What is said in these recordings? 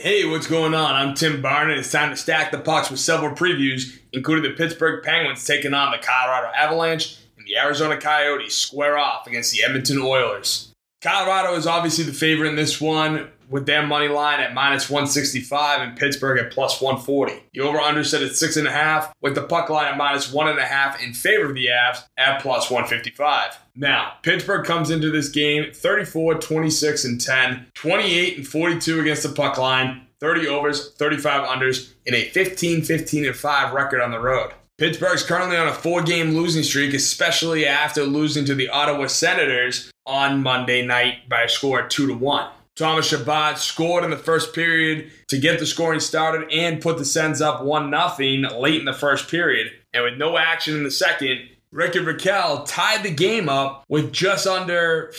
Hey, what's going on? I'm Tim Barnett. It's time to stack the pucks with several previews, including the Pittsburgh Penguins taking on the Colorado Avalanche and the Arizona Coyotes square off against the Edmonton Oilers. Colorado is obviously the favorite in this one with their money line at minus 165 and Pittsburgh at plus 140. The over-under set at 6.5 with the puck line at minus 1.5 in favor of the Avs at plus 155. Now, Pittsburgh comes into this game 34, 26, and 10, 28 and 42 against the puck line, 30 overs, 35 unders, and a 15, 15, and 5 record on the road. Pittsburgh's currently on a 4-game losing streak, especially after losing to the Ottawa Senators on Monday night by a score of 2-1. Thomas Chabot scored in the first period to get the scoring started and put the Sens up 1-0 late in the first period. And with no action in the second, Rickard Rakell tied the game up with just under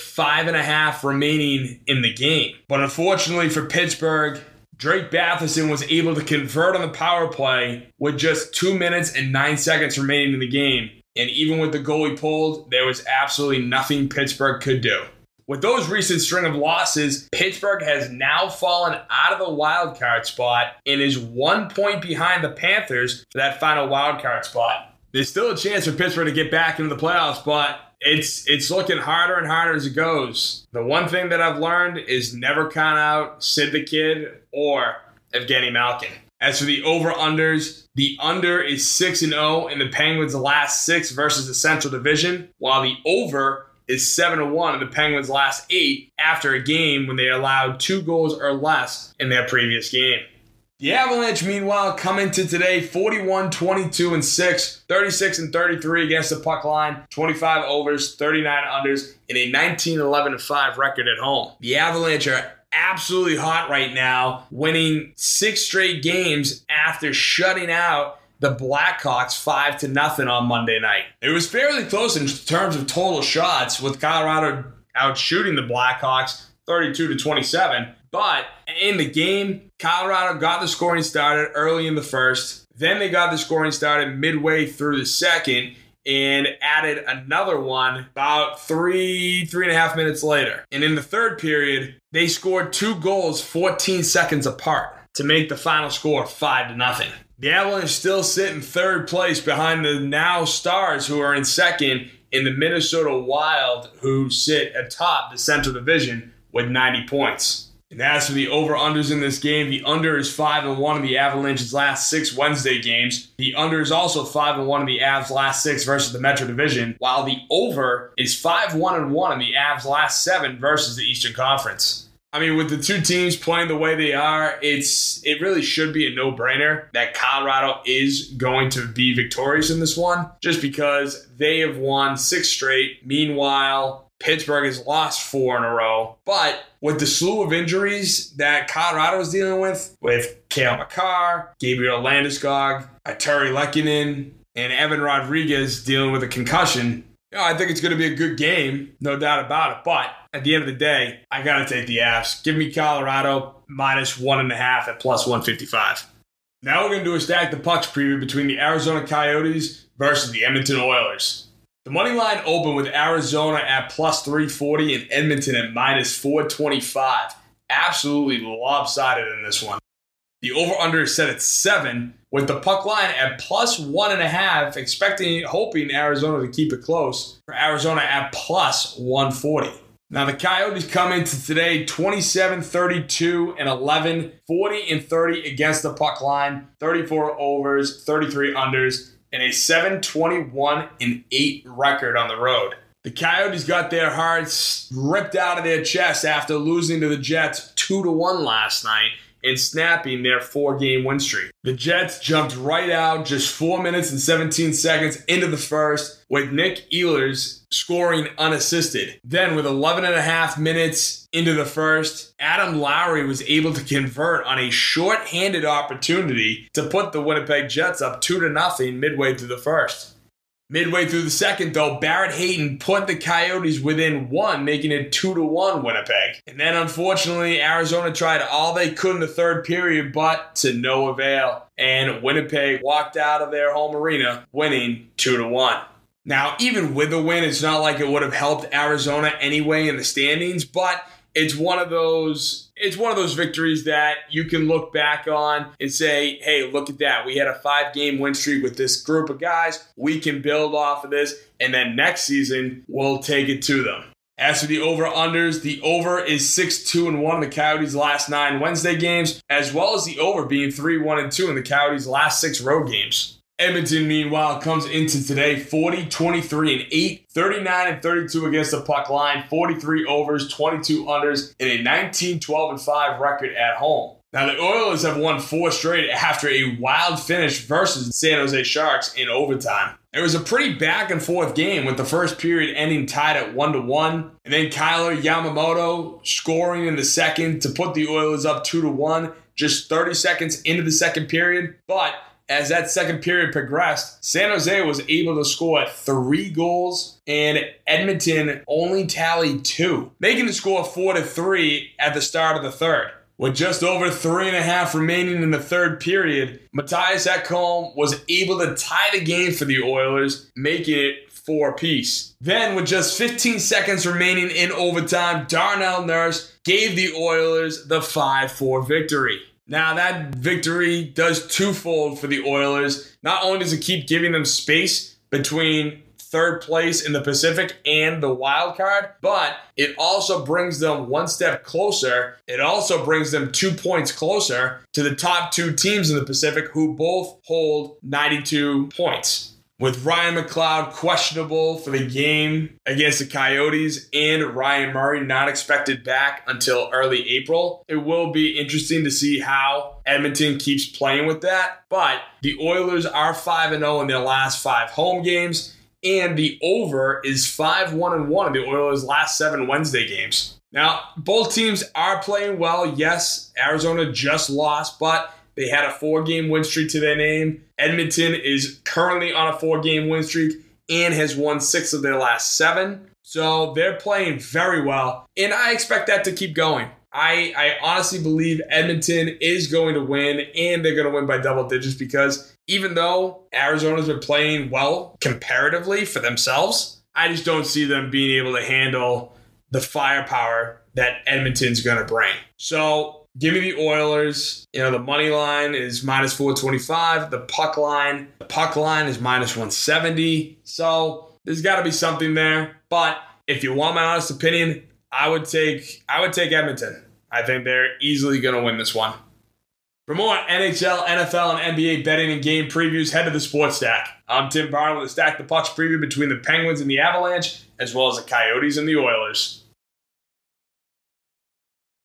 5.5 remaining in the game. But unfortunately for Pittsburgh, Drake Batherson was able to convert on the power play with just 2 minutes and 9 seconds remaining in the game. And even with the goalie pulled, there was absolutely nothing Pittsburgh could do. With those recent string of losses, Pittsburgh has now fallen out of the wild card spot and is 1 point behind the Panthers for that final wild card spot. There's still a chance for Pittsburgh to get back into the playoffs, but it's looking harder and harder as it goes. The one thing that I've learned is never count out Sid the Kid or Evgeny Malkin. As for the over-unders, the under is 6-0 in the Penguins' last 6 versus the Central Division, while the over is 7-1 in the Penguins' last 8 after a game when they allowed 2 goals or less in their previous game. The Avalanche, meanwhile, come into today 41, 22, and 6, 36 and 33 against the puck line, 25 overs, 39 unders, and a 19, 11, and 5 record at home. The Avalanche are absolutely hot right now, winning 6 straight games after shutting out the Blackhawks 5-0 on Monday night. It was fairly close in terms of total shots, with Colorado outshooting the Blackhawks 32-27. But in the game, Colorado got the scoring started early in the first. Then they got the scoring started midway through the second and added another one about 3.5 minutes later. And in the third period, they scored 2 goals 14 seconds apart to make the final score 5-0. The Avalanche still sit in third place behind the now Stars, who are in second, in the Minnesota Wild, who sit atop the Central Division with 90 points. And as for the over-unders in this game, the under is 5-1 in the Avalanche's last 6 Wednesday games. The under is also 5-1 in the Avs' last 6 versus the Metro Division, while the over is 5-1-1 in the Avs' last 7 versus the Eastern Conference. I mean, with the two teams playing the way they are, it really should be a no-brainer that Colorado is going to be victorious in this one, just because they have won 6 straight. Meanwhile, Pittsburgh has lost 4 in a row. But with the slew of injuries that Colorado is dealing with Cale Makar, Gabriel Landeskog, Artturi Lehkonen, and Evan Rodriguez dealing with a concussion, I think it's going to be a good game, no doubt about it. But at the end of the day, I got to take the Avs. Give me Colorado minus 1.5 at plus 155. Now we're going to do a stack the pucks preview between the Arizona Coyotes versus the Edmonton Oilers. The money line opened with Arizona at plus 340 and Edmonton at minus 425. Absolutely lopsided in this one. The over-under is set at 7, with the puck line at plus 1.5, hoping Arizona to keep it close, for Arizona at plus 140. Now the Coyotes come into today 27, 32, and 11, 40 and 30 against the puck line, 34 overs, 33 unders, and a 7-21 and 8 record on the road. The Coyotes got their hearts ripped out of their chests after losing to the Jets 2-1 last night and snapping their 4-game win streak. The Jets jumped right out just 4 minutes and 17 seconds into the first, with Nick Ehlers scoring unassisted. Then with 11.5 minutes into the first, Adam Lowry was able to convert on a short-handed opportunity to put the Winnipeg Jets up 2-0 midway through the first. Midway through the second, though, Barrett Hayton put the Coyotes within 1, making it 2-1 Winnipeg. And then, unfortunately, Arizona tried all they could in the third period, but to no avail. And Winnipeg walked out of their home arena, winning 2-1. Now, even with the win, it's not like it would have helped Arizona anyway in the standings, but it's one of those victories that you can look back on and say, hey, look at that. We had a 5-game win streak with this group of guys. We can build off of this, and then next season, we'll take it to them. As for the over-unders, the over is 6-2-1 in the Coyotes' last 9 Wednesday games, as well as the over being 3-1-2 in the Coyotes' last 6 road games. Edmonton, meanwhile, comes into today 40-23-8, 39-32 against the puck line, 43 overs, 22 unders, and a 19-12-5 record at home. Now, the Oilers have won 4 straight after a wild finish versus San Jose Sharks in overtime. It was a pretty back-and-forth game with the first period ending tied at 1-1, and then Kyler Yamamoto scoring in the second to put the Oilers up 2-1 just 30 seconds into the second period. But as that second period progressed, San Jose was able to score 3 goals, and Edmonton only tallied 2, making the score 4-3 at the start of the third. With just over 3.5 remaining in the third period, Mattias Ekholm was able to tie the game for the Oilers, making it 4-apiece. Then, with just 15 seconds remaining in overtime, Darnell Nurse gave the Oilers the 5-4 victory. Now, that victory does twofold for the Oilers. Not only does it keep giving them space between third place in the Pacific and the wild card, but it also brings them one step closer. It also brings them 2 points closer to the top 2 teams in the Pacific, who both hold 92 points. With Ryan McLeod questionable for the game against the Coyotes and Ryan Murray not expected back until early April, it will be interesting to see how Edmonton keeps playing with that. But the Oilers are 5-0 in their last 5 home games, and the over is 5-1-1 in the Oilers' last 7 Wednesday games. Now, both teams are playing well. Yes, Arizona just lost, but they had a 4-game win streak to their name. Edmonton is currently on a 4-game win streak and has won 6 of their last 7. So they're playing very well, and I expect that to keep going. I honestly believe Edmonton is going to win, and they're going to win by double digits, because even though Arizona's been playing well comparatively for themselves, I just don't see them being able to handle the firepower that Edmonton's going to bring. So give me the Oilers. The money line is minus 425. The puck line is minus 170. So there's got to be something there. But if you want my honest opinion, I would take Edmonton. I think they're easily going to win this one. For more NHL, NFL, and NBA betting and game previews, head to the Sports Stack. I'm Tim Barnum with the Stack the Pucks preview between the Penguins and the Avalanche, as well as the Coyotes and the Oilers.